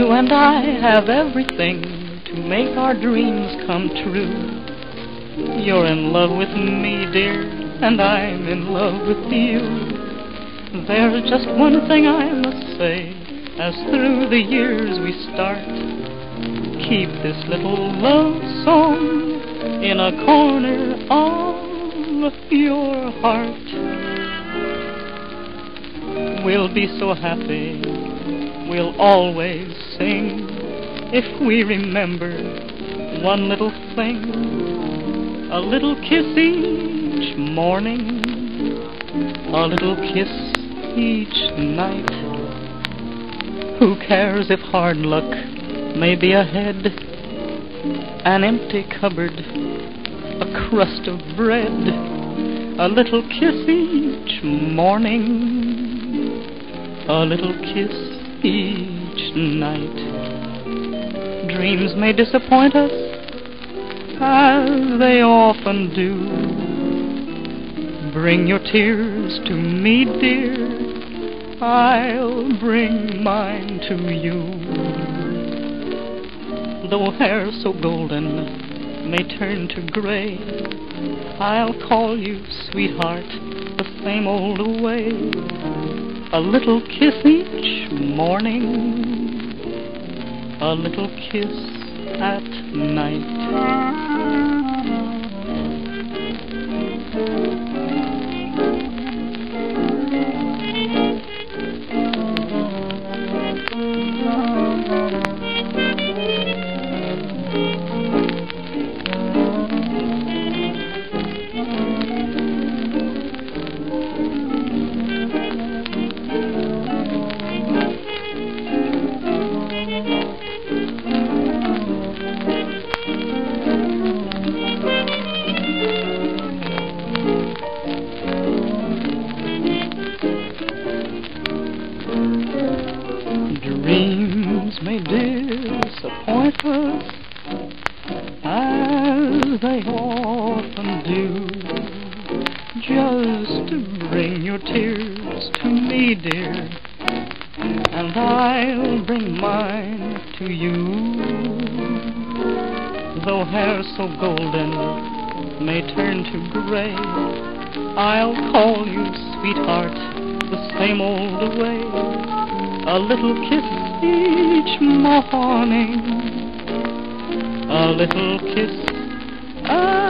You and I have everything to make our dreams come true. You're in love with me, dear, and I'm in love with you. There's just one thing I must say, as through the years we start. Keep this little love song in a corner of your heart. We'll be so happy, we'll always sing, if we remember one little thing. A little kiss each morning, a little kiss each night. Who cares if hard luck may be ahead? An empty cupboard, a crust of bread, a little kiss each morning, a little kiss each night. Dreams may disappoint us, as they often do. Bring your tears to me, dear, I'll bring mine to you. Though hair so golden may turn to gray, I'll call you sweetheart the same old way. A little kiss each morning, a little kiss at night. Dreams may disappoint us, as they often do. Just bring your tears to me, dear, and I'll bring mine to you. Though hair so golden may turn to gray, I'll call you sweetheart the same old way. A little kiss each morning, a little kiss